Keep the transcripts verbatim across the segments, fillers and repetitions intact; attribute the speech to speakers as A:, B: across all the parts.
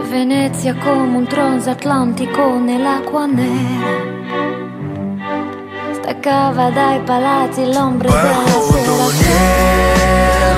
A: Venezia come un transatlantico nell'acqua nera, staccava dai palazzi l'ombre della sera.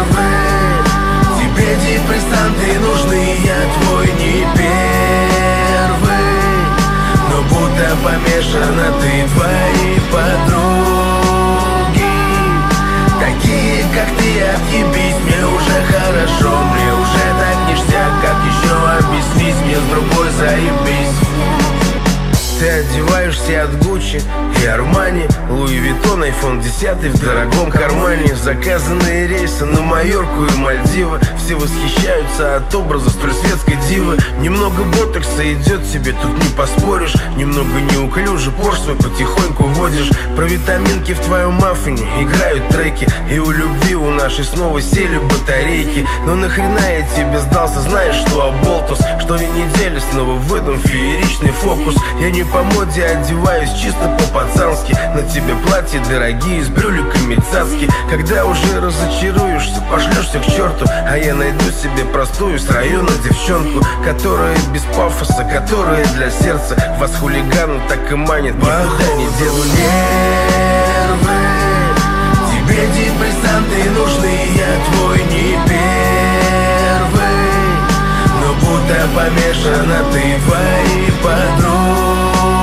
B: Тебе депрессанты нужны, я твой не первый, но будто помешана ты, твои подруги такие, как ты, отъебись, мне уже хорошо, мне уже так ништяк, как еще объяснить, мне с другой заебись. Ты одеваешься от Гуччи и Армани, Луи Виттон, айфон десять в дорогом кармане. Заказанные рейсы на Майорку и Мальдивы. Все восхищаются от образа столь светской дивы. Немного ботокса идет тебе, тут не поспоришь. Немного неуклюже, порш свой потихоньку водишь. Про витаминки в твоем маффине играют треки, и у любви у нашей снова сели батарейки. Но нахрена я тебе сдался, знаешь что, оболтус? Что и неделю снова в этом фееричный фокус. Я не по моде одеваюсь, чисто по-пацански. На тебе платья дорогие, с брюликами цацки. Когда уже разочаруешься, пошлешься к черту, а я найду себе простую с района девчонку, которая без пафоса, которая для сердца. Вас хулигану так и манит, никуда не делу нервы. Тебе депрессанты нужны, я твой не первый, но будто помешана ты, твои подруги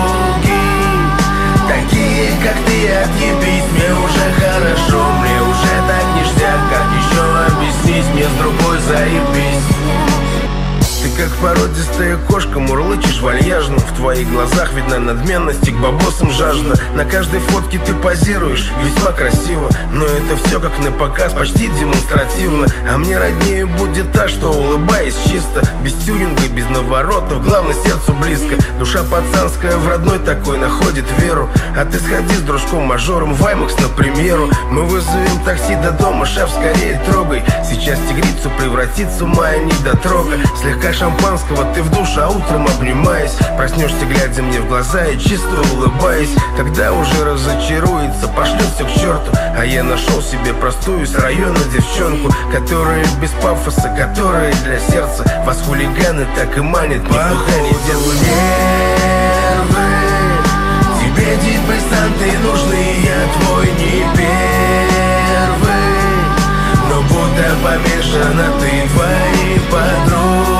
B: такие, как ты, отъебись, мне уже хорошо, мне уже так ништяк, как еще объяснить, мне с другой заебись. Ты как породистая кошка, мурлычешь вальяжно. В твоих глазах видна надменность и к бабосам жажда. На каждой фотке ты позируешь весьма красиво, но это все как на показ, почти демонстративно. А мне роднее будет та, что улыбаясь чисто, без тюнинга, без наворотов, главное сердцу близко. Душа пацанская в родной такой находит веру. А ты сходи с дружком-мажором в Аймакс на премьеру. Мы вызовем такси до дома, шеф, скорее трогай. Сейчас тигрицу превратит с ума и недотрога. Слегка шампанского ты в душ, а утром обнимаясь, проснешься, глядя мне в глаза и чисто улыбаясь. Когда уже разочаруется, пошлется к черту, а я нашел себе простую с района девчонку, которая без пафоса, которая для сердца. Вас хулиганы так и манят, никуда не делу нервы. Тебе депрессанты нужны, я твой не первый, но будто помешана ты, твои подруги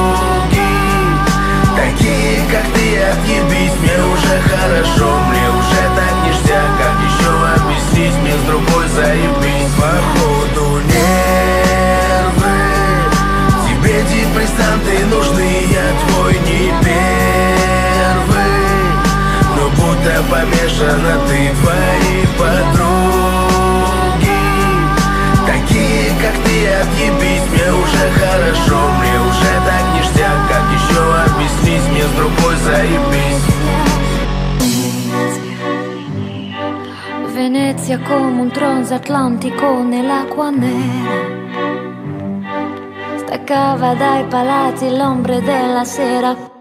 B: такие, как ты, отъебись, мне уже хорошо, мне уже так ништяк, как еще объяснить, мне с другой заебись. Походу нервы, тебе депрессанты нужны, я твой не первый, но будто помешана ты, твои подруги такие, как ты, отъебись, мне уже хорошо, мне уже так ништяк, как еще объяснить, мне с другой заебись.
A: Venezia come un transatlantico nell'acqua nera, staccava dai palazzi l'ombre della sera.